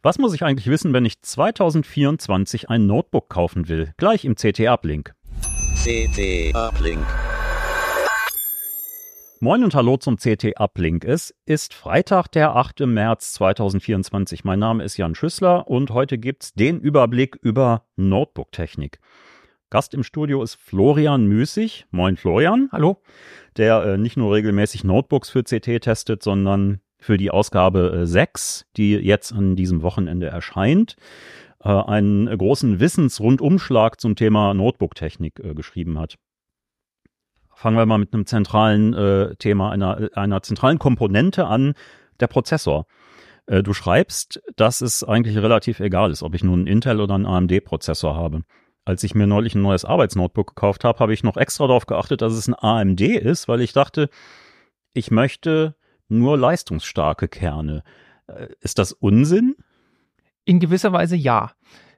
Was muss ich eigentlich wissen, wenn ich 2024 ein Notebook kaufen will? Gleich im CT-Uplink. CT-Uplink. Moin und hallo zum CT-Uplink. Es ist Freitag, der 8. März 2024. Mein Name ist Jan Schüssler und heute gibt's den Überblick über Notebook-Technik. Gast im Studio ist Florian Müßig. Moin Florian. Hallo. Der nicht nur regelmäßig Notebooks für CT testet, sondern für die Ausgabe 6, die jetzt an diesem Wochenende erscheint, einen großen Wissensrundumschlag zum Thema Notebook-Technik geschrieben hat. Fangen wir mal mit einem zentralen Thema, einer zentralen Komponente an, der Prozessor. Du schreibst, dass es eigentlich relativ egal ist, ob ich nun einen Intel oder einen AMD-Prozessor habe. Als ich mir neulich ein neues Arbeitsnotebook gekauft habe, habe ich noch extra darauf geachtet, dass es ein AMD ist, weil ich dachte, ich möchte nur leistungsstarke Kerne. Ist das Unsinn? In gewisser Weise ja.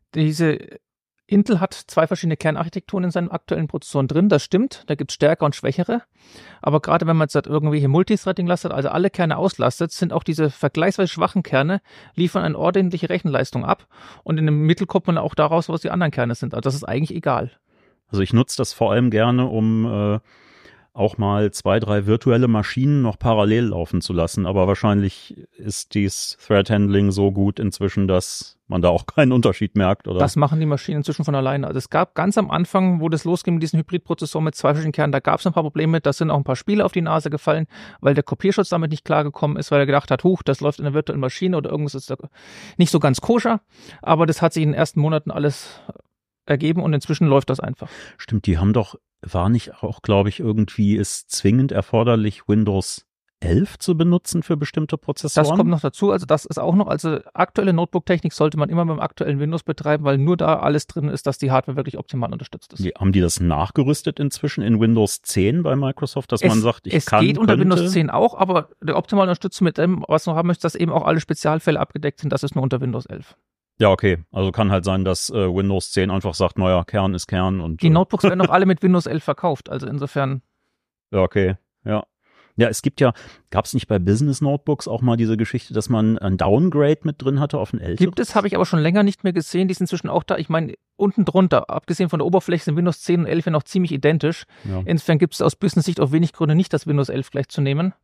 Intel hat zwei verschiedene Kernarchitekturen in seinen aktuellen Prozessoren drin, das stimmt, da gibt es stärker und schwächere, aber gerade wenn man jetzt irgendwelche Multithreading lastet, also alle Kerne auslastet, sind auch diese vergleichsweise schwachen Kerne, liefern eine ordentliche Rechenleistung ab und in der Mitte kommt man auch daraus, was die anderen Kerne sind, also das ist eigentlich egal. Also ich nutze das vor allem gerne, um auch mal 2, 3 virtuelle Maschinen noch parallel laufen zu lassen, aber wahrscheinlich ist dies Thread-Handling so gut inzwischen, dass man da auch keinen Unterschied merkt, oder? Das machen die Maschinen inzwischen von alleine. Also es gab ganz am Anfang, wo das losging mit diesen Hybridprozessoren mit 2 verschiedenen Kernen, da gab es ein paar Probleme, da sind auch ein paar Spiele auf die Nase gefallen, weil der Kopierschutz damit nicht klargekommen ist, weil er gedacht hat, das läuft in der virtuellen Maschine oder irgendwas ist da nicht so ganz koscher, aber das hat sich in den ersten Monaten alles ergeben und inzwischen läuft das einfach. Stimmt, war nicht auch, glaube ich, irgendwie ist zwingend erforderlich, Windows 11 zu benutzen für bestimmte Prozessoren? Das kommt noch dazu, also das ist auch noch, also aktuelle Notebook-Technik sollte man immer mit dem aktuellen Windows betreiben, weil nur da alles drin ist, dass die Hardware wirklich optimal unterstützt ist. Haben die das nachgerüstet inzwischen in Windows 10 bei Microsoft, dass man sagt, es geht unter Windows 10 auch, aber der optimale Unterstützung mit dem, was man haben möchte, dass eben auch alle Spezialfälle abgedeckt sind, das ist nur unter Windows 11. Ja, okay. Also kann halt sein, dass Windows 10 einfach sagt, naja, Kern ist Kern. Und die Notebooks werden auch alle mit Windows 11 verkauft, also insofern. Ja, okay, ja. Ja, gab es nicht bei Business Notebooks auch mal diese Geschichte, dass man ein Downgrade mit drin hatte auf ein 11? Gibt es, habe ich aber schon länger nicht mehr gesehen. Die sind inzwischen auch da. Ich meine, unten drunter, abgesehen von der Oberfläche, sind Windows 10 und 11 ja noch ziemlich identisch. Ja. Insofern gibt es aus Business-Sicht auch wenig Gründe, nicht das Windows 11 gleich zu nehmen.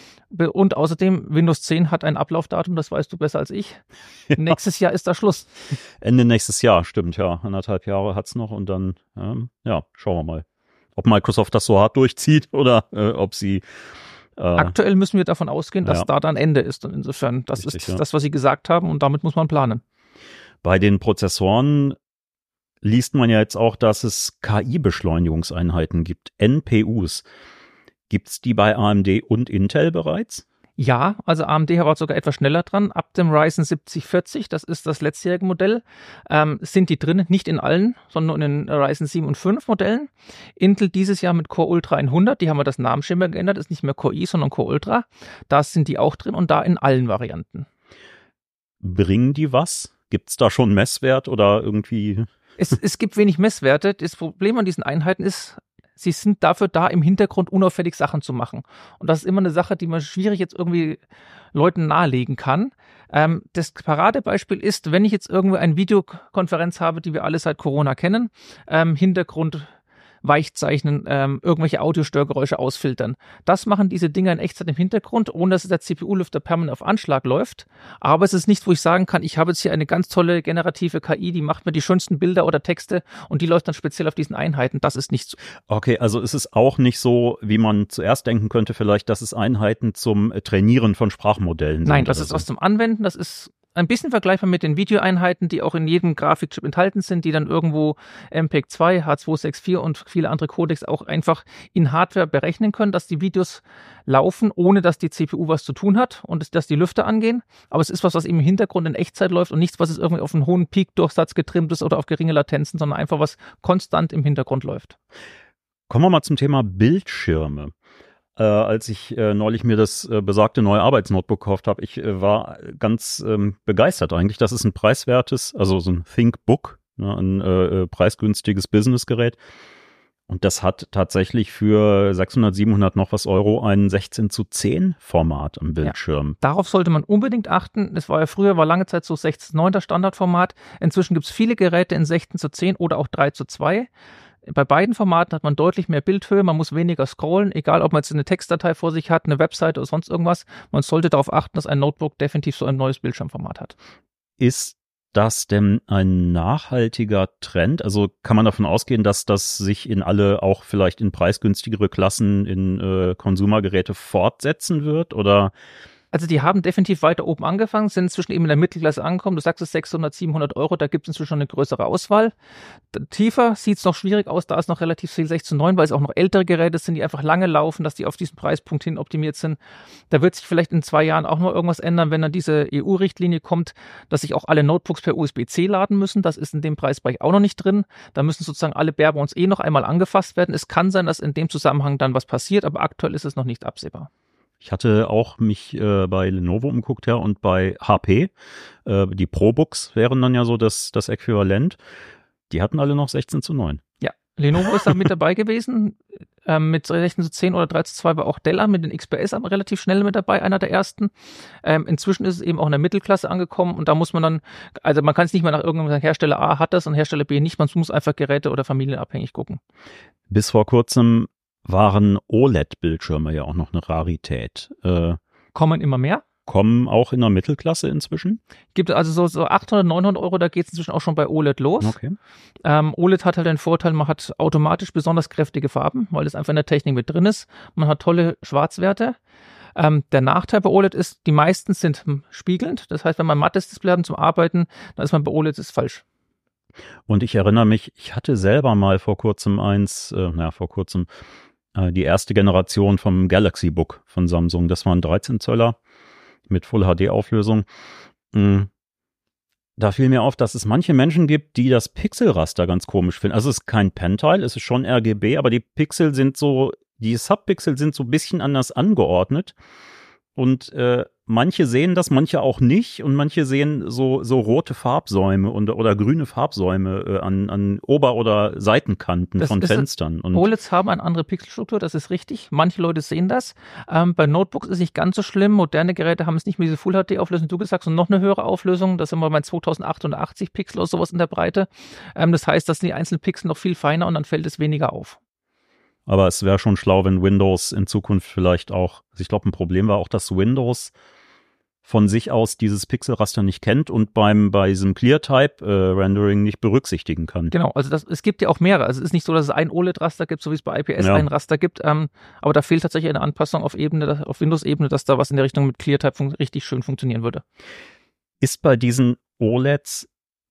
Und außerdem, Windows 10 hat ein Ablaufdatum, das weißt du besser als ich. Ja. Nächstes Jahr ist da Schluss. Ende nächstes Jahr, stimmt, ja. 1,5 Jahre hat's noch und dann, schauen wir mal, ob Microsoft das so hart durchzieht oder ob sie... Aktuell müssen wir davon ausgehen, dass da dann Ende ist. Und insofern, das richtig, ist das, was sie gesagt haben und damit muss man planen. Bei den Prozessoren liest man ja jetzt auch, dass es KI-Beschleunigungseinheiten gibt, NPUs. Gibt's die bei AMD und Intel bereits? Ja, also AMD war sogar etwas schneller dran. Ab dem Ryzen 7040, das ist das letztjährige Modell, sind die drin, nicht in allen, sondern nur in den Ryzen 7 und 5 Modellen. Intel dieses Jahr mit Core Ultra 100, die haben wir das Namensschema geändert, ist nicht mehr Core i, sondern Core Ultra. Da sind die auch drin und da in allen Varianten. Bringen die was? Gibt's da schon Messwert oder irgendwie? Es gibt wenig Messwerte. Das Problem an diesen Einheiten ist, sie sind dafür da, im Hintergrund unauffällig Sachen zu machen. Und das ist immer eine Sache, die man schwierig jetzt irgendwie Leuten nahelegen kann. Das Paradebeispiel ist, wenn ich jetzt irgendwie eine Videokonferenz habe, die wir alle seit Corona kennen, Hintergrund weichzeichnen, irgendwelche Audiostörgeräusche ausfiltern. Das machen diese Dinger in Echtzeit im Hintergrund, ohne dass der CPU-Lüfter permanent auf Anschlag läuft. Aber es ist nichts, wo ich sagen kann, ich habe jetzt hier eine ganz tolle generative KI, die macht mir die schönsten Bilder oder Texte und die läuft dann speziell auf diesen Einheiten. Das ist nicht so. Okay, also ist es auch nicht so, wie man zuerst denken könnte vielleicht, dass es Einheiten zum Trainieren von Sprachmodellen sind? Nein, das ist was zum Anwenden, das ist ein bisschen vergleichbar mit den Videoeinheiten, die auch in jedem Grafikchip enthalten sind, die dann irgendwo MPEG-2, H264 und viele andere Codecs auch einfach in Hardware berechnen können, dass die Videos laufen, ohne dass die CPU was zu tun hat und dass die Lüfter angehen. Aber es ist was eben im Hintergrund in Echtzeit läuft und nichts, was jetzt irgendwie auf einen hohen Peak-Durchsatz getrimmt ist oder auf geringe Latenzen, sondern einfach was konstant im Hintergrund läuft. Kommen wir mal zum Thema Bildschirme. Als ich neulich mir das besagte neue Arbeitsnotebook gekauft habe, ich war ganz begeistert eigentlich. Das ist ein preiswertes, also so ein ThinkBook, ne, ein preisgünstiges Businessgerät. Und das hat tatsächlich für 600, 700 noch was Euro ein 16:10 Format am Bildschirm. Ja, darauf sollte man unbedingt achten. Es war ja früher, war lange Zeit so 16:9 das Standardformat. Inzwischen gibt es viele Geräte in 16:10 oder auch 3:2. Bei beiden Formaten hat man deutlich mehr Bildhöhe, man muss weniger scrollen, egal ob man jetzt eine Textdatei vor sich hat, eine Webseite oder sonst irgendwas. Man sollte darauf achten, dass ein Notebook definitiv so ein neues Bildschirmformat hat. Ist das denn ein nachhaltiger Trend? Also kann man davon ausgehen, dass das sich in alle, auch vielleicht in preisgünstigere Klassen in Konsumergeräte fortsetzen wird? Oder? Also die haben definitiv weiter oben angefangen, sind inzwischen eben in der Mittelklasse angekommen. Du sagst es 600, 700 Euro, da gibt es inzwischen schon eine größere Auswahl. Tiefer sieht es noch schwierig aus, da ist noch relativ viel 16:9, weil es auch noch ältere Geräte sind, die einfach lange laufen, dass die auf diesen Preispunkt hin optimiert sind. Da wird sich vielleicht in 2 Jahren auch noch irgendwas ändern, wenn dann diese EU-Richtlinie kommt, dass sich auch alle Notebooks per USB-C laden müssen. Das ist in dem Preisbereich auch noch nicht drin. Da müssen sozusagen alle Barebones noch einmal angefasst werden. Es kann sein, dass in dem Zusammenhang dann was passiert, aber aktuell ist es noch nicht absehbar. Ich hatte auch mich bei Lenovo umgeguckt, ja, und bei HP. Die ProBooks wären dann ja so das Äquivalent. Die hatten alle noch 16:9. Ja, Lenovo ist da mit dabei gewesen. Mit 16:10 oder 3:2 war auch Dell mit den XPS aber relativ schnell mit dabei, einer der ersten. Inzwischen ist es eben auch in der Mittelklasse angekommen und da muss man dann, also man kann es nicht mehr nach irgendeinem Hersteller A hat das und Hersteller B nicht, man muss einfach Geräte- oder familienabhängig gucken. Bis vor kurzem waren OLED-Bildschirme ja auch noch eine Rarität. Kommen immer mehr? Kommen auch in der Mittelklasse inzwischen? Gibt also so 800, 900 Euro, da geht es inzwischen auch schon bei OLED los. Okay. OLED hat halt den Vorteil, man hat automatisch besonders kräftige Farben, weil das einfach in der Technik mit drin ist. Man hat tolle Schwarzwerte. Der Nachteil bei OLED ist, die meisten sind spiegelnd. Das heißt, wenn man ein mattes Display hat zum Arbeiten, dann ist man bei OLED falsch. Und ich erinnere mich, ich hatte selber mal vor kurzem die erste Generation vom Galaxy Book von Samsung. Das war ein 13 Zöller mit Full HD Auflösung. Da fiel mir auf, dass es manche Menschen gibt, die das Pixelraster ganz komisch finden. Also es ist kein Pentile, es ist schon RGB, aber die Pixel sind so, die Subpixel sind so ein bisschen anders angeordnet. Und manche sehen das, manche auch nicht. Und manche sehen so rote Farbsäume oder grüne Farbsäume an Ober- oder Seitenkanten von Fenstern. Und OLEDs haben eine andere Pixelstruktur, das ist richtig. Manche Leute sehen das. Bei Notebooks ist es nicht ganz so schlimm. Moderne Geräte haben es nicht mehr diese Full-HD-Auflösung, du gesagt, sondern noch eine höhere Auflösung. Das sind wir bei 2880 Pixel oder sowas in der Breite. Das heißt, das sind die einzelnen Pixel noch viel feiner und dann fällt es weniger auf. Aber es wäre schon schlau, wenn Windows in Zukunft vielleicht auch, also ich glaube, ein Problem war auch, dass Windows von sich aus dieses Pixelraster nicht kennt und bei diesem ClearType-Rendering nicht berücksichtigen kann. Genau, also es gibt ja auch mehrere. Also es ist nicht so, dass es ein OLED-Raster gibt, so wie es bei IPS ein Raster gibt, aber da fehlt tatsächlich eine Anpassung auf Windows-Ebene, dass da was in der Richtung mit ClearType richtig schön funktionieren würde. Ist bei diesen OLEDs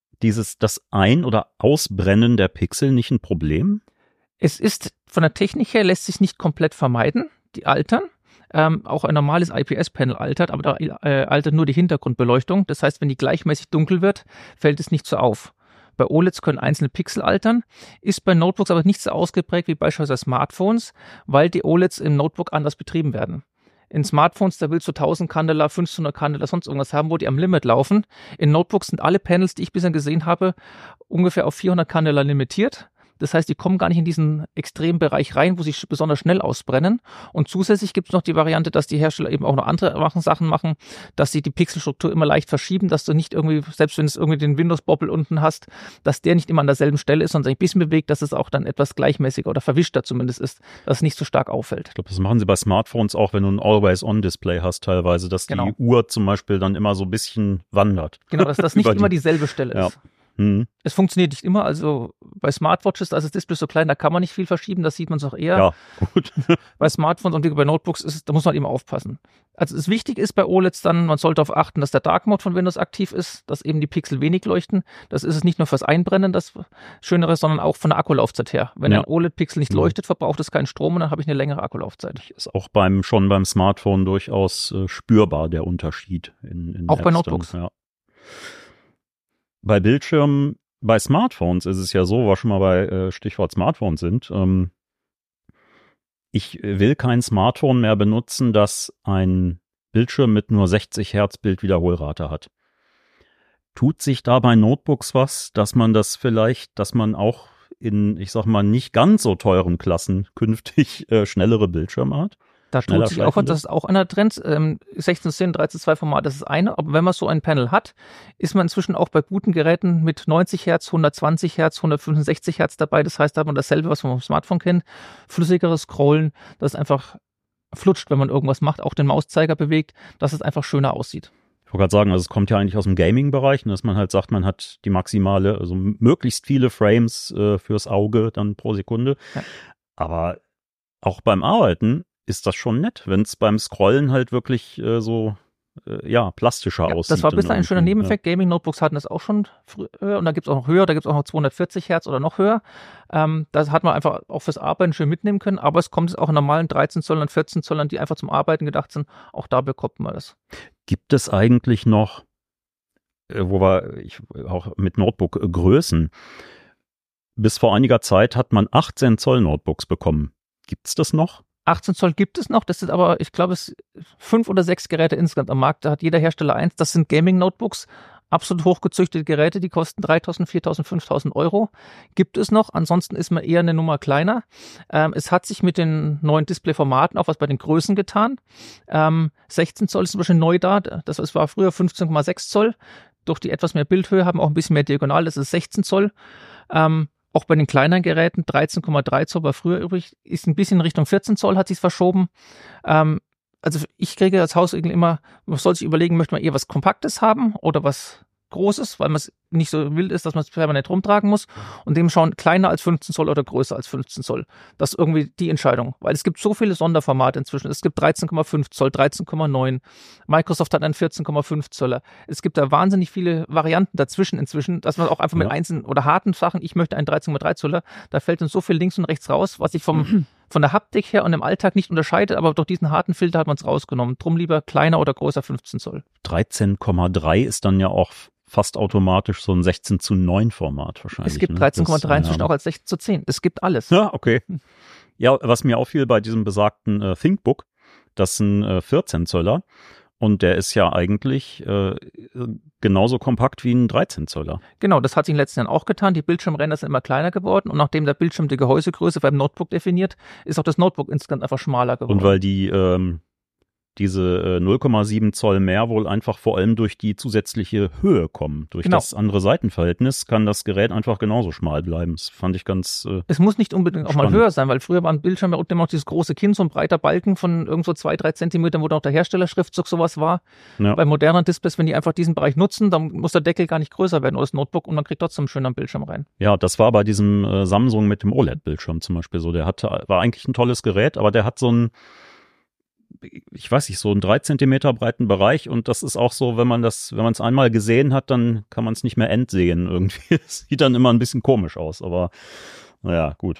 das Ein- oder Ausbrennen der Pixel nicht ein Problem? Es ist von der Technik her, lässt sich nicht komplett vermeiden, die altern. Auch ein normales IPS-Panel altert, aber da altert nur die Hintergrundbeleuchtung. Das heißt, wenn die gleichmäßig dunkel wird, fällt es nicht so auf. Bei OLEDs können einzelne Pixel altern, ist bei Notebooks aber nicht so ausgeprägt wie beispielsweise Smartphones, weil die OLEDs im Notebook anders betrieben werden. In Smartphones, da willst du 1000 Candela, 1500 Candela, sonst irgendwas haben, wo die am Limit laufen. In Notebooks sind alle Panels, die ich bisher gesehen habe, ungefähr auf 400 Candela limitiert. Das heißt, die kommen gar nicht in diesen Extrembereich rein, wo sie besonders schnell ausbrennen. Und zusätzlich gibt es noch die Variante, dass die Hersteller eben auch noch andere Sachen machen, dass sie die Pixelstruktur immer leicht verschieben, dass du nicht irgendwie, selbst wenn du irgendwie den Windows-Bobble unten hast, dass der nicht immer an derselben Stelle ist, sondern sich ein bisschen bewegt, dass es auch dann etwas gleichmäßiger oder verwischter zumindest ist, dass es nicht so stark auffällt. Ich glaube, das machen sie bei Smartphones auch, wenn du ein Always-On-Display hast teilweise, dass die Uhr zum Beispiel dann immer so ein bisschen wandert. Genau, dass das nicht immer dieselbe Stelle ist. Es funktioniert nicht immer, also bei Smartwatches, da ist das Display so klein, da kann man nicht viel verschieben, das sieht man es auch eher. Ja, gut. Bei Smartphones und bei Notebooks da muss man eben aufpassen. Also es wichtig ist bei OLEDs dann, man sollte darauf achten, dass der Dark Mode von Windows aktiv ist, dass eben die Pixel wenig leuchten. Das ist es nicht nur fürs Einbrennen, das Schönere, sondern auch von der Akkulaufzeit her. Wenn ein OLED-Pixel nicht leuchtet, verbraucht es keinen Strom und dann habe ich eine längere Akkulaufzeit. Ist auch schon beim Smartphone durchaus spürbar, der Unterschied. Auch bei Notebooks. Ja. Bei Bildschirmen, bei Smartphones ist es ja so, was schon mal bei Stichwort Smartphones sind, ich will kein Smartphone mehr benutzen, das ein Bildschirm mit nur 60 Hertz Bildwiederholrate hat. Tut sich da bei Notebooks was, dass man auch in, ich sag mal, nicht ganz so teuren Klassen künftig schnellere Bildschirme hat. Da tut sich auch was, das ist auch einer Trend. 16:10, 13:2 Format, das ist eine. Aber wenn man so ein Panel hat, ist man inzwischen auch bei guten Geräten mit 90 Hertz, 120 Hertz, 165 Hertz dabei. Das heißt, da hat man dasselbe, was man vom Smartphone kennt. Flüssigeres Scrollen, das einfach flutscht, wenn man irgendwas macht, auch den Mauszeiger bewegt, dass es einfach schöner aussieht. Ich wollte gerade sagen, also es kommt ja eigentlich aus dem Gaming-Bereich, dass man halt sagt, man hat die maximale, also möglichst viele Frames fürs Auge dann pro Sekunde. Ja. Aber auch beim Arbeiten ist das schon nett, wenn es beim Scrollen halt wirklich plastischer aussieht. Das war bislang ein schöner Nebeneffekt. Gaming-Notebooks hatten das auch schon früher und da gibt es auch noch höher, da gibt es auch noch 240 Hertz oder noch höher. Das hat man einfach auch fürs Arbeiten schön mitnehmen können, aber es kommt jetzt auch in normalen 13 Zollern, 14 Zollern, die einfach zum Arbeiten gedacht sind. Auch da bekommt man das. Gibt es eigentlich noch, auch mit Notebook-Größen, bis vor einiger Zeit hat man 18 Zoll Notebooks bekommen. Gibt's das noch? 18 Zoll gibt es noch, das sind aber, ich glaube, es 5 oder 6 Geräte insgesamt am Markt, da hat jeder Hersteller eins, das sind Gaming-Notebooks, absolut hochgezüchtete Geräte, die kosten 3.000, 4.000, 5.000 Euro, gibt es noch, ansonsten ist man eher eine Nummer kleiner. Es hat sich mit den neuen Displayformaten auch was bei den Größen getan. 16 Zoll ist zum Beispiel neu da, das war früher 15,6 Zoll, durch die etwas mehr Bildhöhe haben auch ein bisschen mehr Diagonal, das ist 16 Zoll. Auch bei den kleineren Geräten, 13,3 Zoll war früher übrig, ist ein bisschen in Richtung 14 Zoll, hat sich verschoben. Also ich kriege als Hausregel immer, man soll sich überlegen, möchte man eher was Kompaktes haben oder was Großes, weil man es nicht so wild ist, dass man es permanent rumtragen muss und dem schauen, kleiner als 15 Zoll oder größer als 15 Zoll. Das ist irgendwie die Entscheidung, weil es gibt so viele Sonderformate inzwischen. Es gibt 13,5 Zoll, 13,9. Microsoft hat einen 14,5 Zöller. Es gibt da wahnsinnig viele Varianten dazwischen inzwischen, dass man auch einfach mit einzelnen oder harten Sachen, ich möchte einen 13,3 Zöller, da fällt uns so viel links und rechts raus, was sich von der Haptik her und im Alltag nicht unterscheidet, aber durch diesen harten Filter hat man es rausgenommen. Drum lieber kleiner oder größer 15 Zoll. 13,3 ist dann ja auch fast automatisch so ein 16:9 Format wahrscheinlich. Es gibt 13,3 inzwischen auch als 16:10. Es gibt alles. Ja, okay. Ja, was mir auffiel bei diesem besagten ThinkBook, das ist ein 14 Zöller und der ist ja eigentlich genauso kompakt wie ein 13 Zöller. Genau, das hat sich in den letzten Jahren auch getan. Die Bildschirmränder sind immer kleiner geworden und nachdem der Bildschirm die Gehäusegröße beim Notebook definiert, ist auch das Notebook insgesamt einfach schmaler geworden. Und weil diese 0,7 Zoll mehr wohl einfach vor allem durch die zusätzliche Höhe kommen. Durch das andere Seitenverhältnis kann das Gerät einfach genauso schmal bleiben. Das fand ich ganz Es muss nicht unbedingt auch mal höher sein, weil früher waren Bildschirme unten immer noch dieses große Kinn, so ein breiter Balken von irgendwo 2-3 Zentimetern, wo dann auch der Herstellerschriftzug sowas war. Ja. Bei modernen Displays, wenn die einfach diesen Bereich nutzen, dann muss der Deckel gar nicht größer werden oder das Notebook und man kriegt trotzdem schön am Bildschirm rein. Ja, das war bei diesem Samsung mit dem OLED-Bildschirm zum Beispiel so. War eigentlich ein tolles Gerät, aber der hat so einen 3 Zentimeter breiten Bereich und das ist auch so, wenn man es einmal gesehen hat, dann kann man es nicht mehr entsehen irgendwie. Es sieht dann immer ein bisschen komisch aus, aber naja, gut.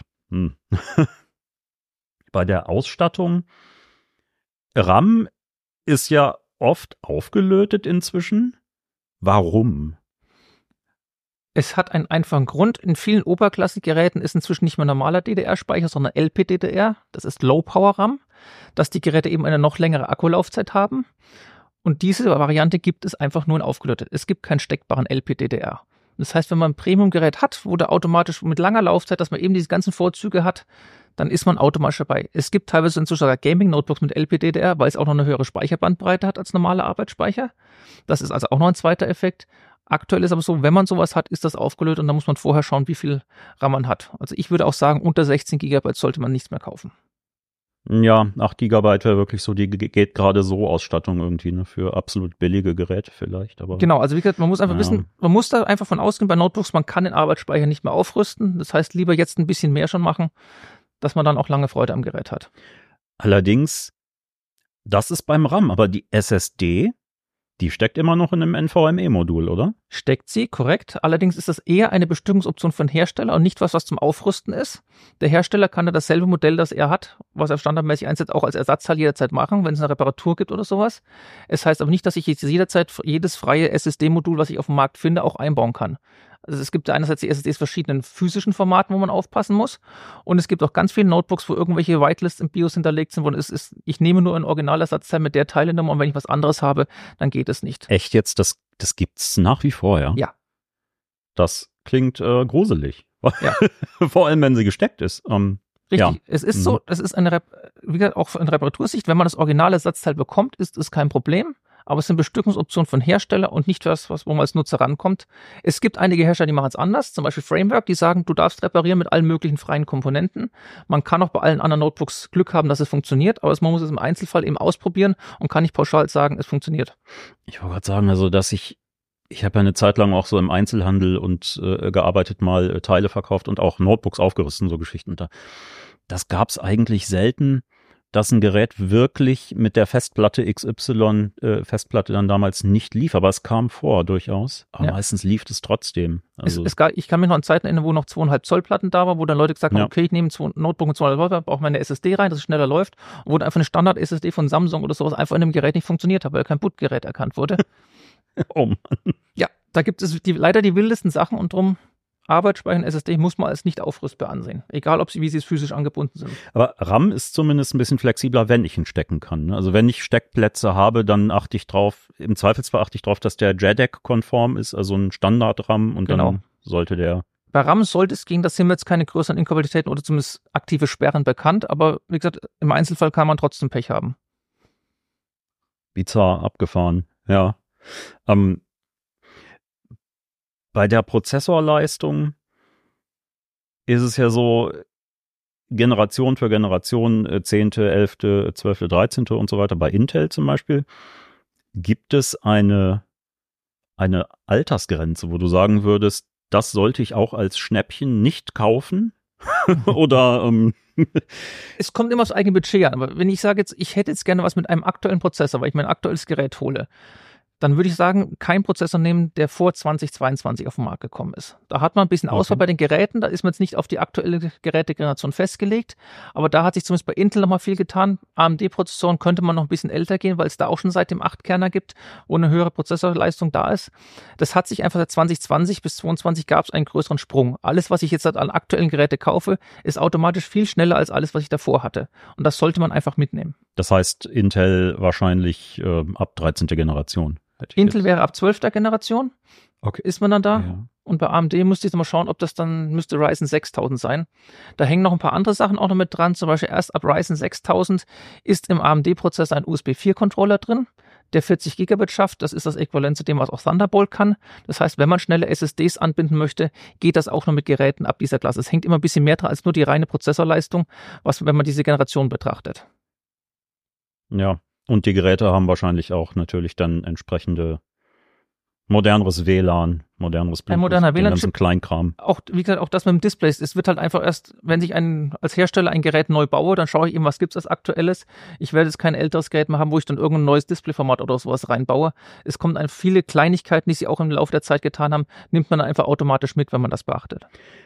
Bei der Ausstattung, RAM ist ja oft aufgelötet inzwischen. Warum? Es hat einen einfachen Grund. In vielen Oberklasse-Geräten ist inzwischen nicht mehr normaler DDR-Speicher, sondern LPDDR. Das ist Low-Power-RAM, dass die Geräte eben eine noch längere Akkulaufzeit haben. Und diese Variante gibt es einfach nur in aufgelötet. Es gibt keinen steckbaren LPDDR. Das heißt, wenn man ein Premium-Gerät hat, wo der automatisch mit langer Laufzeit, dass man eben diese ganzen Vorzüge hat, dann ist man automatisch dabei. Es gibt teilweise inzwischen sogar Gaming-Notebooks mit LPDDR, weil es auch noch eine höhere Speicherbandbreite hat als normale Arbeitsspeicher. Das ist also auch noch ein zweiter Effekt. Aktuell ist aber so, wenn man sowas hat, ist das aufgelöst und dann muss man vorher schauen, wie viel RAM man hat. Also ich würde auch sagen, unter 16 GB sollte man nichts mehr kaufen. Ja, 8 GB wäre wirklich so, die geht gerade so Ausstattung irgendwie, ne, für absolut billige Geräte vielleicht. Aber genau, also wie gesagt, man muss einfach wissen, man muss da einfach von ausgehen bei Notebooks, man kann den Arbeitsspeicher nicht mehr aufrüsten. Das heißt, lieber jetzt ein bisschen mehr schon machen, dass man dann auch lange Freude am Gerät hat. Allerdings, das ist beim RAM, aber die SSD, die steckt immer noch in einem NVMe-Modul, oder? Steckt sie, korrekt. Allerdings ist das eher eine Bestimmungsoption für den Hersteller und nicht was zum Aufrüsten ist. Der Hersteller kann ja dasselbe Modell, das er hat, was er standardmäßig einsetzt, auch als Ersatzteil jederzeit machen, wenn es eine Reparatur gibt oder sowas. Es heißt aber nicht, dass ich jetzt jederzeit jedes freie SSD-Modul, was ich auf dem Markt finde, auch einbauen kann. Also es gibt einerseits die SSDs verschiedenen physischen Formaten, wo man aufpassen muss. Und es gibt auch ganz viele Notebooks, wo irgendwelche Whitelists im BIOS hinterlegt sind, wo ich nehme nur ein Originalersatzteil mit der Teilenummer und wenn ich was anderes habe, dann geht es nicht. Echt jetzt? Das gibt's nach wie vor, ja? Ja. Das klingt gruselig. Ja. Vor allem, wenn sie gesteckt ist. Richtig, Ja. es ist so, das ist wie gesagt, auch in Reparatursicht, wenn man das originale Ersatzteil bekommt, ist es kein Problem, aber es sind Bestückungsoptionen von Hersteller und nicht was, wo man als Nutzer rankommt. Es gibt einige Hersteller, die machen es anders, zum Beispiel Framework, die sagen, du darfst reparieren mit allen möglichen freien Komponenten. Man kann auch bei allen anderen Notebooks Glück haben, dass es funktioniert, aber man muss es im Einzelfall eben ausprobieren und kann nicht pauschal sagen, es funktioniert. Ich wollte gerade sagen, also dass ich habe ja eine Zeit lang auch so im Einzelhandel und gearbeitet, mal Teile verkauft und auch Notebooks aufgerüstet, so Geschichten. Das gab es eigentlich selten, dass ein Gerät wirklich mit der Festplatte XY Festplatte dann damals nicht lief. Aber es kam vor durchaus. Aber meistens lief es trotzdem. Also Ich kann mich noch an Zeiten erinnern, wo noch 2,5 Zoll Platten da war, wo dann Leute gesagt haben, okay, ich nehme ein Notebook mit 2,5 Zoll, brauche meine SSD rein, dass es schneller läuft. Und wo dann einfach eine Standard-SSD von Samsung oder sowas einfach in dem Gerät nicht funktioniert hat, weil kein Bootgerät erkannt wurde. Oh Mann. Ja, da gibt es leider die wildesten Sachen und drum Arbeitsspeicher und SSD muss man als nicht aufrüstbar ansehen. Egal, wie sie physisch angebunden sind. Aber RAM ist zumindest ein bisschen flexibler, wenn ich ihn stecken kann. Also wenn ich Steckplätze habe, dann achte ich drauf, im Zweifelsfall achte ich drauf, dass der JEDEC-konform ist, also ein Standard-RAM und dann sollte der... Bei RAM sollte es gehen, das sind jetzt keine größeren Inkompatibilitäten oder zumindest aktive Sperren bekannt, aber wie gesagt, im Einzelfall kann man trotzdem Pech haben. Bizarr, abgefahren, ja. Bei der Prozessorleistung ist es ja so, Generation für Generation, 10., 11., 12., 13. und so weiter, bei Intel zum Beispiel, gibt es eine Altersgrenze, wo du sagen würdest, das sollte ich auch als Schnäppchen nicht kaufen? Oder es kommt immer aufs eigene Budget an, aber wenn ich sage jetzt, ich hätte jetzt gerne was mit einem aktuellen Prozessor, weil ich mein aktuelles Gerät hole, dann würde ich sagen, kein Prozessor nehmen, der vor 2022 auf den Markt gekommen ist. Da hat man ein bisschen Auswahl bei den Geräten, da ist man jetzt nicht auf die aktuelle Gerätegeneration festgelegt, aber da hat sich zumindest bei Intel noch mal viel getan. AMD-Prozessoren könnte man noch ein bisschen älter gehen, weil es da auch schon seit dem 8-Kerner gibt, wo eine höhere Prozessorleistung da ist. Das hat sich einfach seit 2020 bis 2022 gab es einen größeren Sprung. Alles, was ich jetzt an aktuellen Geräten kaufe, ist automatisch viel schneller als alles, was ich davor hatte. Und das sollte man einfach mitnehmen. Das heißt, Intel wahrscheinlich ab 13. Generation. Intel wäre ab 12. Generation, ist man dann da. Ja. Und bei AMD müsste ich jetzt mal schauen, ob das dann, müsste Ryzen 6000 sein. Da hängen noch ein paar andere Sachen auch noch mit dran. Zum Beispiel erst ab Ryzen 6000 ist im AMD-Prozessor ein USB 4-Controller drin, der 40 Gigabit schafft. Das ist das Äquivalent zu dem, was auch Thunderbolt kann. Das heißt, wenn man schnelle SSDs anbinden möchte, geht das auch nur mit Geräten ab dieser Klasse. Es hängt immer ein bisschen mehr dran als nur die reine Prozessorleistung, wenn man diese Generation betrachtet. Ja. Und die Geräte haben wahrscheinlich auch natürlich dann entsprechende moderneres WLAN, moderneres Bluetooth, ein moderner WLAN-Chip, Kleinkram. Auch, wie gesagt, auch das mit dem Display. Es wird halt einfach erst, wenn ich als Hersteller ein Gerät neu baue, dann schaue ich eben, was gibt's als aktuelles. Ich werde jetzt kein älteres Gerät mehr haben, wo ich dann irgendein neues Displayformat oder sowas reinbaue. Es kommen einfach viele Kleinigkeiten, die sie auch im Laufe der Zeit getan haben, nimmt man dann einfach automatisch mit, wenn man das beachtet.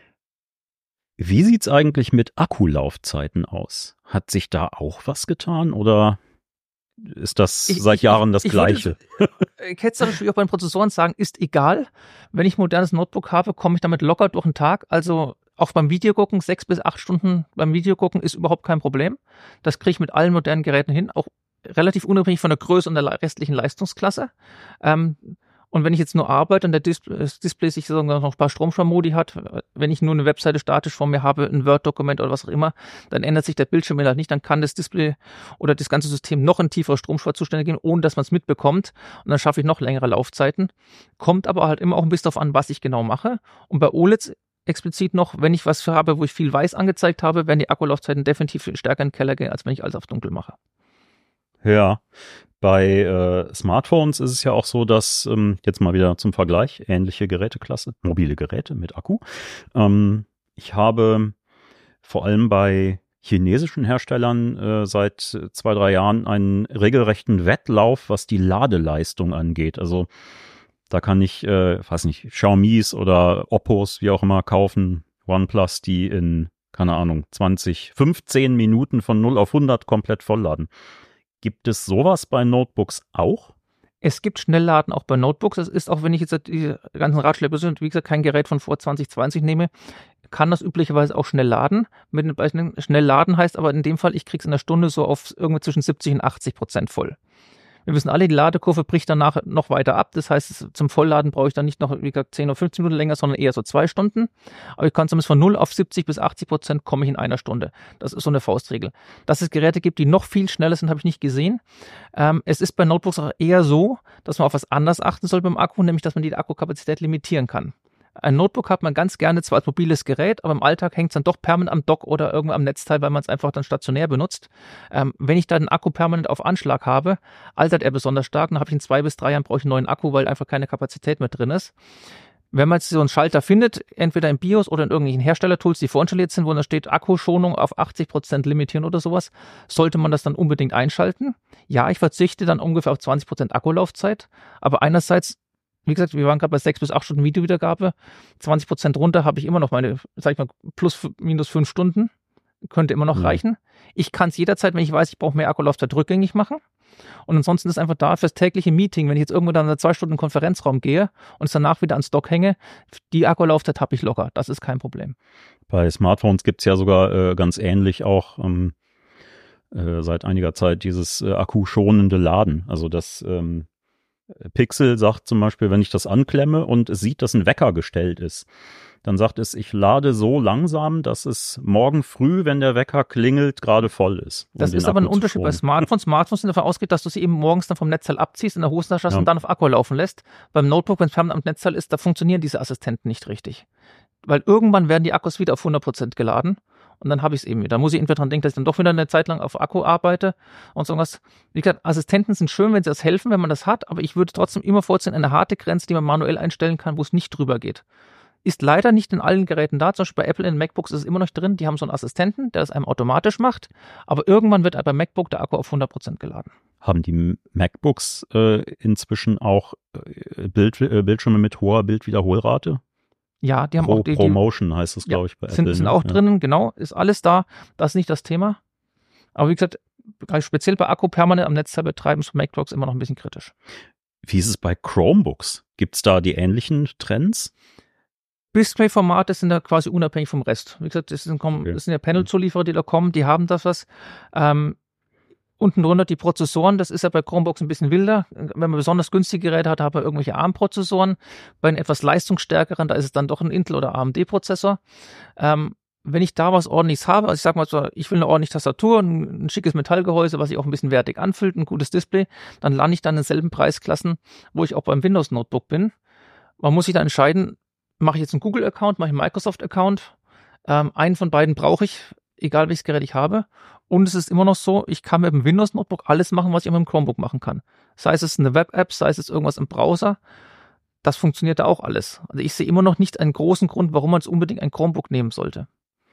Wie sieht's eigentlich mit Akkulaufzeiten aus? Hat sich da auch was getan oder ist das seit Jahren das Gleiche? Ketzerisch, wie auch bei den Prozessoren sagen, ist egal. Wenn ich ein modernes Notebook habe, komme ich damit locker durch den Tag. Also auch beim Videogucken, 6 bis 8 Stunden beim Videogucken ist überhaupt kein Problem. Das kriege ich mit allen modernen Geräten hin, auch relativ unabhängig von der Größe und der restlichen Leistungsklasse. Und wenn ich jetzt nur arbeite und das Display sich sogar noch ein paar Stromsparmodi hat, wenn ich nur eine Webseite statisch vor mir habe, ein Word-Dokument oder was auch immer, dann ändert sich der Bildschirm halt nicht, dann kann das Display oder das ganze System noch in tiefere Stromsparzustände gehen, ohne dass man es mitbekommt. Und dann schaffe ich noch längere Laufzeiten. Kommt aber halt immer auch ein bisschen darauf an, was ich genau mache. Und bei OLEDs explizit noch, wenn ich was habe, wo ich viel weiß angezeigt habe, werden die Akkulaufzeiten definitiv stärker in den Keller gehen, als wenn ich alles auf dunkel mache. Ja, bei Smartphones ist es ja auch so, dass, jetzt mal wieder zum Vergleich, ähnliche Geräteklasse, mobile Geräte mit Akku. Ich habe vor allem bei chinesischen Herstellern seit 2-3 Jahren einen regelrechten Wettlauf, was die Ladeleistung angeht. Also da kann ich, weiß nicht, Xiaomis oder Oppos, wie auch immer, kaufen, OnePlus, die in, keine Ahnung, 15 Minuten von 0 auf 100 komplett vollladen. Gibt es sowas bei Notebooks auch? Es gibt Schnellladen auch bei Notebooks. Es ist auch, wenn ich jetzt die ganzen Ratschläge sind, wie gesagt, kein Gerät von vor 2020 nehme, kann das üblicherweise auch schnell laden. Mit den Beispielen schnell laden heißt aber in dem Fall, ich kriege es in einer Stunde so auf irgendwie zwischen 70% und 80% voll. Wir wissen alle, die Ladekurve bricht danach noch weiter ab. Das heißt, zum Vollladen brauche ich dann nicht noch, wie gesagt, 10 oder 15 Minuten länger, sondern eher so 2 Stunden. Aber ich kann zumindest von 0 auf 70 bis 80% komme ich in einer Stunde. Das ist so eine Faustregel. Dass es Geräte gibt, die noch viel schneller sind, habe ich nicht gesehen. Es ist bei Notebooks auch eher so, dass man auf was anderes achten soll beim Akku, nämlich, dass man die Akkukapazität limitieren kann. Ein Notebook hat man ganz gerne zwar als mobiles Gerät, aber im Alltag hängt es dann doch permanent am Dock oder irgendwo am Netzteil, weil man es einfach dann stationär benutzt. Wenn ich da den Akku permanent auf Anschlag habe, altert er besonders stark. Dann habe ich in 2 bis 3 Jahren brauche ich einen neuen Akku, weil einfach keine Kapazität mehr drin ist. Wenn man jetzt so einen Schalter findet, entweder im BIOS oder in irgendwelchen Herstellertools, die vorinstalliert sind, wo da steht Akkuschonung auf 80% limitieren oder sowas, sollte man das dann unbedingt einschalten. Ja, ich verzichte dann ungefähr auf 20% Akkulaufzeit, aber einerseits, wie gesagt, wir waren gerade bei 6 bis 8 Stunden Videowiedergabe. 20% runter habe ich immer noch meine, sag ich mal, plus minus 5 Stunden. Könnte immer noch reichen. Ich kann es jederzeit, wenn ich weiß, ich brauche mehr Akkulaufzeit, rückgängig machen. Und ansonsten ist einfach da fürs tägliche Meeting, wenn ich jetzt irgendwo dann in 2 Stunden Konferenzraum gehe und es danach wieder ans Dock hänge, die Akkulaufzeit habe ich locker. Das ist kein Problem. Bei Smartphones gibt es ja sogar ganz ähnlich auch seit einiger Zeit dieses akkuschonende Laden. Also das Pixel sagt zum Beispiel, wenn ich das anklemme und es sieht, dass ein Wecker gestellt ist, dann sagt es, ich lade so langsam, dass es morgen früh, wenn der Wecker klingelt, gerade voll ist. Das ist aber ein Unterschied bei Smartphones. Smartphones sind davon ausgeht, dass du sie eben morgens dann vom Netzteil abziehst, in der Hosentasche hast und dann auf Akku laufen lässt. Beim Notebook, wenn es permanent am Netzteil ist, da funktionieren diese Assistenten nicht richtig. Weil irgendwann werden die Akkus wieder auf 100% geladen. Und dann habe ich es eben wieder. Da muss ich entweder dran denken, dass ich dann doch wieder eine Zeit lang auf Akku arbeite und so was. Wie gesagt, Assistenten sind schön, wenn sie das helfen, wenn man das hat, aber ich würde trotzdem immer vorziehen, eine harte Grenze, die man manuell einstellen kann, wo es nicht drüber geht. Ist leider nicht in allen Geräten da. Zum Beispiel bei Apple in den MacBooks ist es immer noch drin. Die haben so einen Assistenten, der das einem automatisch macht. Aber irgendwann wird beim MacBook der Akku auf 100% geladen. Haben die MacBooks inzwischen auch Bildschirme mit hoher Bildwiederholrate? Ja, die haben auch die ProMotion heißt es, glaube ich, bei Apple. Sind auch drinnen, genau, ist alles da. Das ist nicht das Thema. Aber wie gesagt, speziell bei Akku permanent am Netzteil betreiben, ist für MacBooks immer noch ein bisschen kritisch. Wie ist es bei Chromebooks? Gibt es da die ähnlichen Trends? Display-Formate sind da quasi unabhängig vom Rest. Wie gesagt, das sind ja Panel-Zulieferer, die da kommen, die haben das was. Unten drunter die Prozessoren, das ist ja bei Chromebooks ein bisschen wilder. Wenn man besonders günstige Geräte hat, hat man irgendwelche ARM-Prozessoren. Bei den etwas leistungsstärkeren, da ist es dann doch ein Intel- oder AMD-Prozessor. Wenn ich da was Ordentliches habe, also ich sag mal so, ich will eine ordentliche Tastatur, ein schickes Metallgehäuse, was sich auch ein bisschen wertig anfühlt, ein gutes Display, dann lande ich dann in denselben Preisklassen, wo ich auch beim Windows-Notebook bin. Man muss sich da entscheiden, mache ich jetzt einen Google-Account, mache ich einen Microsoft-Account. Einen von beiden brauche ich, egal welches Gerät ich habe. Und es ist immer noch so, ich kann mit dem Windows-Notebook alles machen, was ich mit dem Chromebook machen kann. Sei es eine Web-App, sei es irgendwas im Browser. Das funktioniert da auch alles. Also ich sehe immer noch nicht einen großen Grund, warum man es unbedingt ein Chromebook nehmen sollte.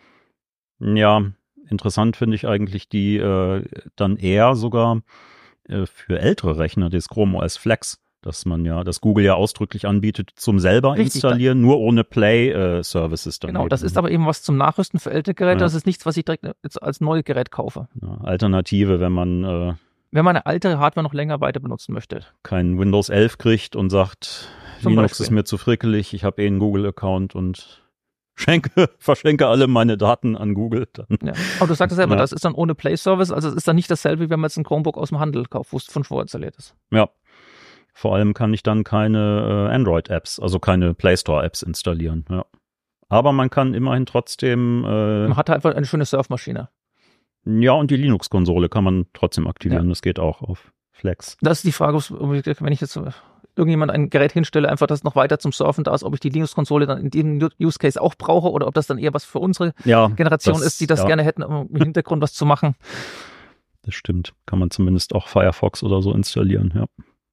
Ja, interessant finde ich eigentlich die dann eher sogar für ältere Rechner, das Chrome OS Flex, dass Google ja ausdrücklich anbietet zum selber installieren, nur ohne Play-Services dann. Genau, eben. Das ist aber eben was zum Nachrüsten für ältere Geräte. Ja. Das ist nichts, was ich direkt jetzt als neues Gerät kaufe. Ja, Alternative, wenn man eine alte Hardware noch länger weiter benutzen möchte. Kein Windows 11 kriegt und sagt, Linux ist mir zu frickelig, ich habe einen Google-Account und verschenke alle meine Daten an Google. Dann. Ja. Aber du sagst es selber, das ist dann ohne Play-Service, also es ist dann nicht dasselbe, wie wenn man jetzt ein Chromebook aus dem Handel kauft, wo es von vorinstalliert ist. Ja. Vor allem kann ich dann keine Android-Apps, also keine Play Store-Apps installieren. Ja. Aber man kann immerhin trotzdem man hat einfach eine schöne Surfmaschine. Ja, und die Linux-Konsole kann man trotzdem aktivieren. Ja. Das geht auch auf Flex. Das ist die Frage, wenn ich jetzt irgendjemand ein Gerät hinstelle, einfach das noch weiter zum Surfen da ist, ob ich die Linux-Konsole dann in diesem Use Case auch brauche oder ob das dann eher was für unsere Generation ist, die das gerne hätten, um im Hintergrund was zu machen. Das stimmt. Kann man zumindest auch Firefox oder so installieren, ja.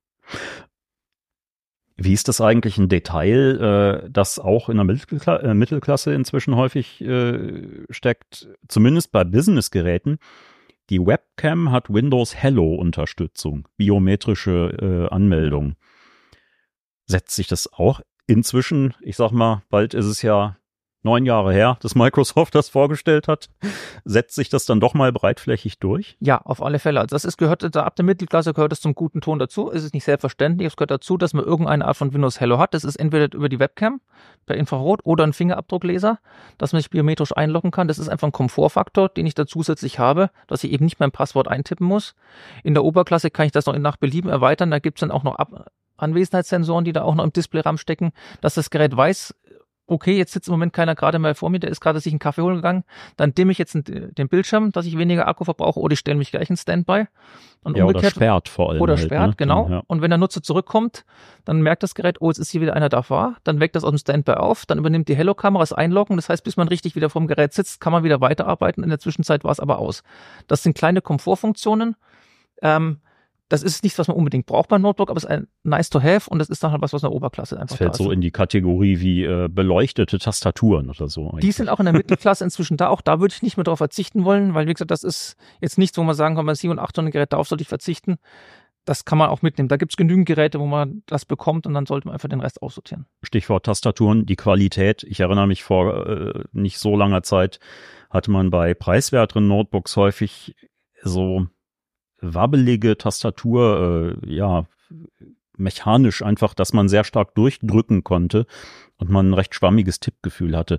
Wie ist das eigentlich ein Detail, das auch in der Mittelklasse inzwischen häufig steckt, zumindest bei Business-Geräten? Die Webcam hat Windows Hello-Unterstützung, biometrische Anmeldung. Setzt sich das auch inzwischen, ich sag mal, bald ist es ja 9 Jahre her, dass Microsoft das vorgestellt hat. Setzt sich das dann doch mal breitflächig durch? Ja, auf alle Fälle. Also das gehört ab der Mittelklasse gehört es zum guten Ton dazu. Es ist nicht selbstverständlich. Es gehört dazu, dass man irgendeine Art von Windows Hello hat. Das ist entweder über die Webcam per Infrarot oder ein Fingerabdruckleser, dass man sich biometrisch einloggen kann. Das ist einfach ein Komfortfaktor, den ich da zusätzlich habe, dass ich eben nicht mein Passwort eintippen muss. In der Oberklasse kann ich das noch nach Belieben erweitern. Da gibt es dann auch noch Anwesenheitssensoren, die da auch noch im Displayrahmen stecken, dass das Gerät weiß, okay, jetzt sitzt im Moment keiner gerade mal vor mir, der ist gerade sich einen Kaffee holen gegangen, dann dimme ich jetzt den Bildschirm, dass ich weniger Akku verbrauche, oder ich stelle mich gleich in Standby. Und ja, oder sperrt vor allem. Oder halt, sperrt, ne? genau. Ja. Und wenn der Nutzer zurückkommt, dann merkt das Gerät, oh, jetzt ist hier wieder einer da, dann weckt das aus dem Standby auf, dann übernimmt die Hello-Kamera das Einloggen, das heißt, bis man richtig wieder vorm Gerät sitzt, kann man wieder weiterarbeiten, in der Zwischenzeit war es aber aus. Das sind kleine Komfortfunktionen, das ist nichts, was man unbedingt braucht beim Notebook, aber es ist ein nice to have und das ist dann halt was in der Oberklasse einfach das fällt so in die Kategorie wie beleuchtete Tastaturen oder so. Eigentlich. Die sind auch in der Mittelklasse inzwischen da. Auch da würde ich nicht mehr drauf verzichten wollen, weil, wie gesagt, das ist jetzt nichts, wo man sagen kann, bei 700 und 800 Geräte, darauf sollte ich verzichten. Das kann man auch mitnehmen. Da gibt es genügend Geräte, wo man das bekommt und dann sollte man einfach den Rest aussortieren. Stichwort Tastaturen, die Qualität. Ich erinnere mich, vor nicht so langer Zeit hatte man bei preiswerteren Notebooks häufig so wabbelige Tastatur, mechanisch einfach, dass man sehr stark durchdrücken konnte und man ein recht schwammiges Tippgefühl hatte.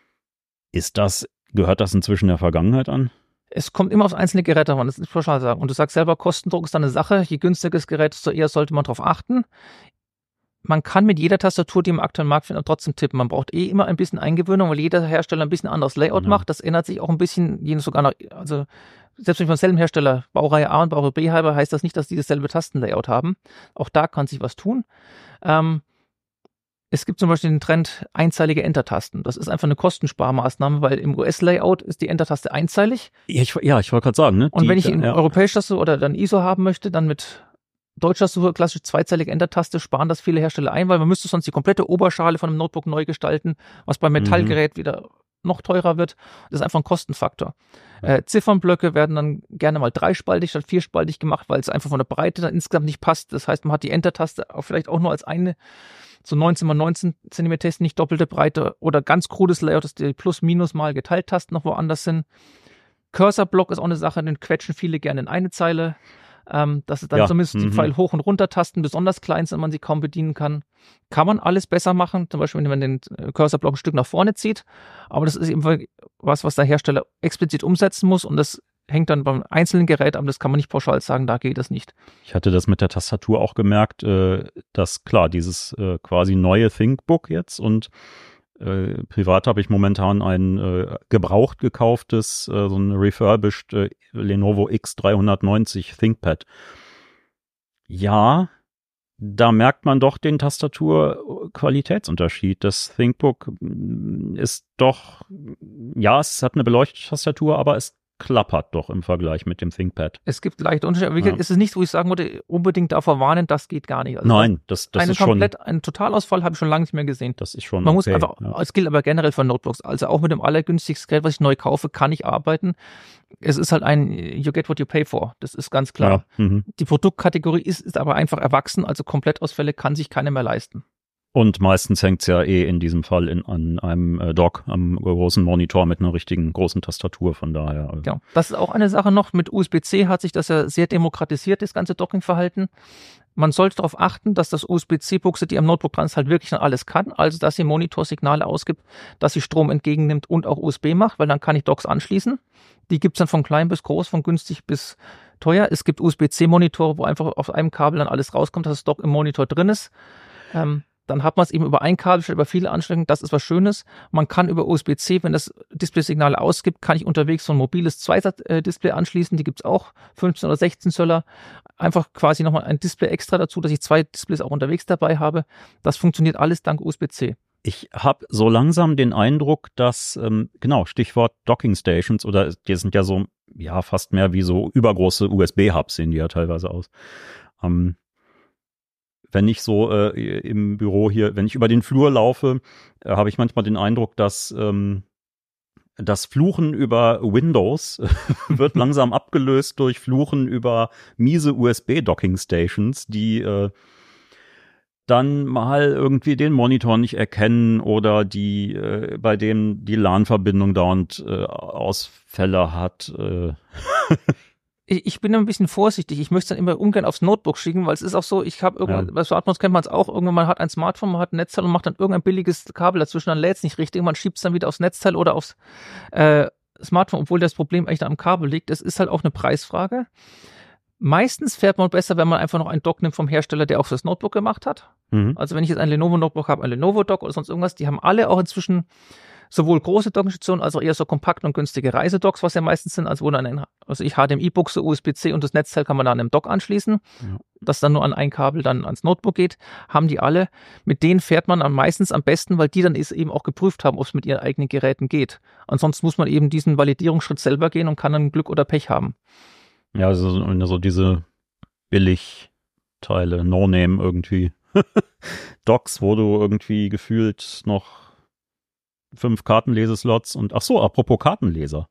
Gehört das inzwischen der Vergangenheit an? Es kommt immer aufs einzelne Gerät an, das ist nicht pauschal sagen. Und du sagst selber, Kostendruck ist dann eine Sache. Je günstiger das Gerät, desto eher sollte man darauf achten. Man kann mit jeder Tastatur, die im aktuellen Markt findet, trotzdem tippen. Man braucht immer ein bisschen Eingewöhnung, weil jeder Hersteller ein bisschen anderes Layout macht. Das ändert sich auch ein bisschen, also selbst wenn ich von selben Hersteller Baureihe A und Baureihe B habe, heißt das nicht, dass die dasselbe Tastenlayout haben. Auch da kann sich was tun. Es gibt zum Beispiel den Trend einzeilige Enter-Tasten. Das ist einfach eine Kostensparmaßnahme, weil im US-Layout ist die Enter-Taste einzeilig. Ich wollte gerade sagen. Ne? Und wenn ich in europäisch Tastatur oder dann ISO haben möchte, dann mit Deutsch-Tastatur, klassisch zweizeilige Enter-Taste, sparen das viele Hersteller ein, weil man müsste sonst die komplette Oberschale von einem Notebook neu gestalten, was beim Metallgerät wieder noch teurer wird. Das ist einfach ein Kostenfaktor. Ziffernblöcke werden dann gerne mal dreispaltig statt vierspaltig gemacht, weil es einfach von der Breite dann insgesamt nicht passt. Das heißt, man hat die Enter-Taste auch vielleicht auch nur als eine so 19 x 19 cm nicht doppelte Breite oder ganz krudes Layout, dass die Plus-Minus mal geteilt Tasten noch woanders sind. Cursor-Block ist auch eine Sache, den quetschen viele gerne in eine Zeile. Dass es dann zumindest die Pfeil hoch- und runter-Tasten besonders klein sind und man sie kaum bedienen kann. Kann man alles besser machen, zum Beispiel, wenn man den Cursor-Block ein Stück nach vorne zieht. Aber das ist eben was der Hersteller explizit umsetzen muss und das hängt dann beim einzelnen Gerät ab. Das kann man nicht pauschal sagen, da geht es nicht. Ich hatte das mit der Tastatur auch gemerkt, dass klar, dieses quasi neue ThinkBook jetzt und privat habe ich momentan ein gebraucht gekauftes, so ein refurbished Lenovo X390 ThinkPad. Ja, da merkt man doch den Tastatur-Qualitätsunterschied. Das ThinkBook ist doch, ja, es hat eine beleuchtete Tastatur, aber es klappert doch im Vergleich mit dem ThinkPad. Es gibt leichte Unterschiede, aber es ist nicht, wo ich sagen würde, unbedingt davor warnen, das geht gar nicht. Also nein, das ist schon... Einen Totalausfall habe ich schon lange nicht mehr gesehen. Das ist schon Man muss einfach, es gilt aber generell für Notebooks, also auch mit dem allergünstigsten Gerät, was ich neu kaufe, kann ich arbeiten. Es ist halt ein You get what you pay for, das ist ganz klar. Ja, die Produktkategorie ist aber einfach erwachsen, also Komplettausfälle kann sich keiner mehr leisten. Und meistens hängt es ja in diesem Fall an einem Dock am großen Monitor mit einer richtigen großen Tastatur, von daher. Also. Genau. Das ist auch eine Sache noch, mit USB-C hat sich das ja sehr demokratisiert, das ganze Docking-Verhalten. Man sollte darauf achten, dass das USB-C-Buchse, die am Notebook dran ist, halt wirklich dann alles kann, also dass sie Monitorsignale ausgibt, dass sie Strom entgegennimmt und auch USB macht, weil dann kann ich Docks anschließen. Die gibt's dann von klein bis groß, von günstig bis teuer. Es gibt USB-C-Monitore, wo einfach auf einem Kabel dann alles rauskommt, dass das Dock im Monitor drin ist. Dann hat man es eben über ein Kabel statt über viele Anschlüsse. Das ist was Schönes. Man kann über USB-C, wenn das Display-Signale ausgibt, kann ich unterwegs so ein mobiles Zweisat-Display anschließen. Die gibt's auch, 15 oder 16 Zöller. Einfach quasi nochmal ein Display extra dazu, dass ich 2 Displays auch unterwegs dabei habe. Das funktioniert alles dank USB-C. Ich habe so langsam den Eindruck, dass, Stichwort Docking Stations, oder die sind ja so, ja, fast mehr wie so übergroße USB-Hubs, sehen die ja teilweise aus. Wenn ich so im Büro hier, wenn ich über den Flur laufe, habe ich manchmal den Eindruck, dass das Fluchen über Windows wird langsam abgelöst durch Fluchen über miese USB-Docking-Stations, die dann mal irgendwie den Monitor nicht erkennen oder bei dem die LAN-Verbindung dauernd Ausfälle hat. Ich bin ein bisschen vorsichtig. Ich möchte es dann immer ungern aufs Notebook schicken, weil es ist auch so, bei Smartphones kennt man es auch, irgendwann man hat ein Smartphone, man hat ein Netzteil und macht dann irgendein billiges Kabel dazwischen, dann lädt es nicht richtig, man schiebt es dann wieder aufs Netzteil oder aufs Smartphone, obwohl das Problem eigentlich am Kabel liegt. Es ist halt auch eine Preisfrage. Meistens fährt man besser, wenn man einfach noch einen Dock nimmt vom Hersteller, der auch fürs Notebook gemacht hat. Mhm. Also wenn ich jetzt ein Lenovo-Notebook habe, ein Lenovo-Dock oder sonst irgendwas, die haben alle auch inzwischen sowohl große Dockstationen als auch eher so kompakte und günstige Reisedocks, was ja meistens sind, also wo dann HDMI-Buchse, USB-C und das Netzteil kann man dann an einem Dock anschließen, das dann nur an ein Kabel dann ans Notebook geht, haben die alle. Mit denen fährt man meistens am besten, weil die dann eben auch geprüft haben, ob es mit ihren eigenen Geräten geht. Ansonsten muss man eben diesen Validierungsschritt selber gehen und kann dann Glück oder Pech haben. Ja, also diese Billigteile, No-Name irgendwie. Docks, wo du irgendwie gefühlt noch 5 Kartenleseslots und apropos Kartenleser.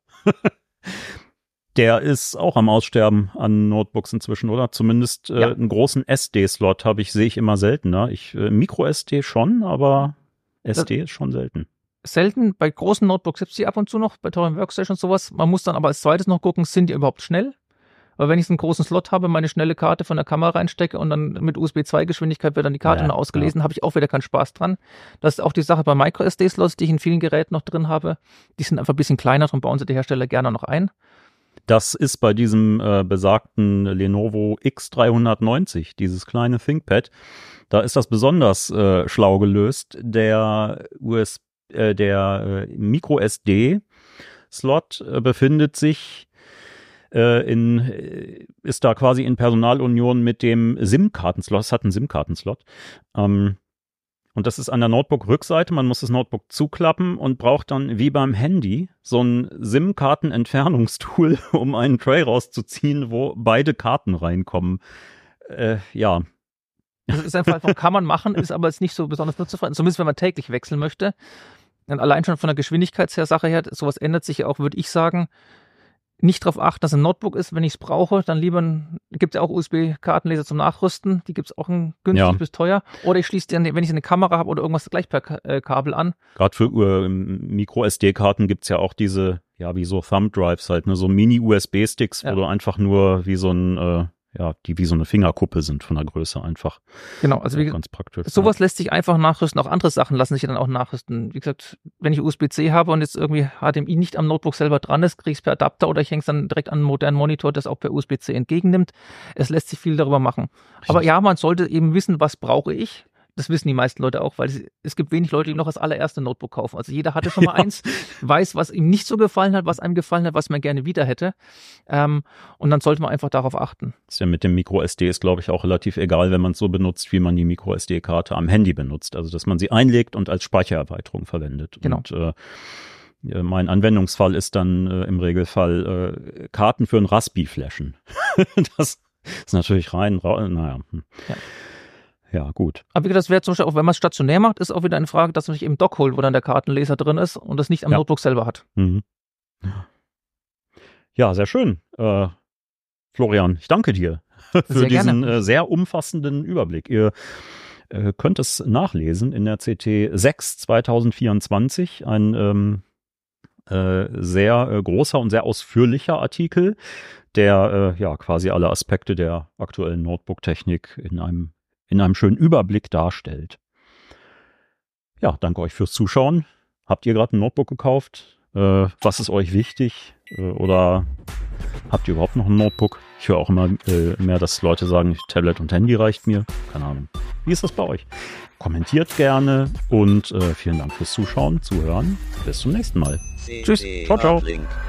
Der ist auch am Aussterben an Notebooks inzwischen, oder? Zumindest einen großen SD-Slot sehe ich immer seltener. Micro-SD schon, aber SD ist schon selten. Selten, bei großen Notebooks gibt es die ab und zu noch, bei teuren Workstations und sowas. Man muss dann aber als zweites noch gucken, sind die überhaupt schnell? Weil wenn ich einen großen Slot habe, meine schnelle Karte von der Kamera reinstecke und dann mit USB 2 Geschwindigkeit wird dann die Karte noch ausgelesen, habe ich auch wieder keinen Spaß dran. Das ist auch die Sache bei Micro-SD-Slots, die ich in vielen Geräten noch drin habe. Die sind einfach ein bisschen kleiner, darum bauen sie die Hersteller gerne noch ein. Das ist bei diesem besagten Lenovo X390, dieses kleine ThinkPad, da ist das besonders schlau gelöst. Der Micro-SD-Slot befindet sich ist da quasi in Personalunion mit dem SIM-Kartenslot. Es hat einen SIM-Kartenslot. Und das ist an der Notebook-Rückseite. Man muss das Notebook zuklappen und braucht dann wie beim Handy so ein SIM-Karten-Entfernungstool, um einen Tray rauszuziehen, wo beide Karten reinkommen. Ja. Das ist einfach, kann man machen, ist aber jetzt nicht so besonders nutzerfreundlich. Zumindest wenn man täglich wechseln möchte. Und allein schon von der Geschwindigkeitssache her, sowas ändert sich ja auch, würde ich sagen, nicht darauf achten, dass ein Notebook ist, wenn ich es brauche, dann lieber, gibt es ja auch USB-Kartenleser zum Nachrüsten, die gibt es auch günstig bis teuer. Oder ich schließe dann, wenn ich eine Kamera habe oder irgendwas, gleich per Kabel an. Gerade für Micro-SD-Karten gibt es ja auch diese, wie so Thumb-Drives halt, ne, so Mini-USB-Sticks, wo du einfach nur wie so ein, die wie so eine Fingerkuppe sind von der Größe einfach. Genau, also ganz praktisch. Sowas lässt sich einfach nachrüsten. Auch andere Sachen lassen sich dann auch nachrüsten. Wie gesagt, wenn ich USB-C habe und jetzt irgendwie HDMI nicht am Notebook selber dran ist, kriege ich es per Adapter oder ich hänge es dann direkt an einen modernen Monitor, das auch per USB-C entgegennimmt. Es lässt sich viel darüber machen. Richtig. Aber ja, man sollte eben wissen, was brauche ich. Das wissen die meisten Leute auch, weil es gibt wenig Leute, die noch das allererste Notebook kaufen. Also jeder hatte schon mal eins, weiß, was ihm nicht so gefallen hat, was einem gefallen hat, was man gerne wieder hätte. Und dann sollte man einfach darauf achten. Das ist ja mit dem Micro-SD ist, glaube ich, auch relativ egal, wenn man es so benutzt, wie man die Micro-SD-Karte am Handy benutzt. Also, dass man sie einlegt und als Speichererweiterung verwendet. Genau. Und mein Anwendungsfall ist dann im Regelfall Karten für ein Raspi flashen. Das ist natürlich naja. Ja. Ja, gut. Aber wie gesagt, das wäre zum Beispiel auch, wenn man es stationär macht, ist auch wieder eine Frage, dass man sich eben Dock holt, wo dann der Kartenleser drin ist und das nicht am Notebook selber hat. Mhm. Ja, sehr schön. Florian, ich danke dir für diesen sehr umfassenden Überblick. Ihr könnt es nachlesen in der CT 6 2024, ein sehr großer und sehr ausführlicher Artikel, der quasi alle Aspekte der aktuellen Notebook-Technik in einem schönen Überblick darstellt. Ja, danke euch fürs Zuschauen. Habt ihr gerade ein Notebook gekauft? Was ist euch wichtig? Oder habt ihr überhaupt noch ein Notebook? Ich höre auch immer mehr, dass Leute sagen, Tablet und Handy reicht mir. Keine Ahnung. Wie ist das bei euch? Kommentiert gerne und vielen Dank fürs Zuschauen, Zuhören. Bis zum nächsten Mal. Tschüss. Ciao, ciao.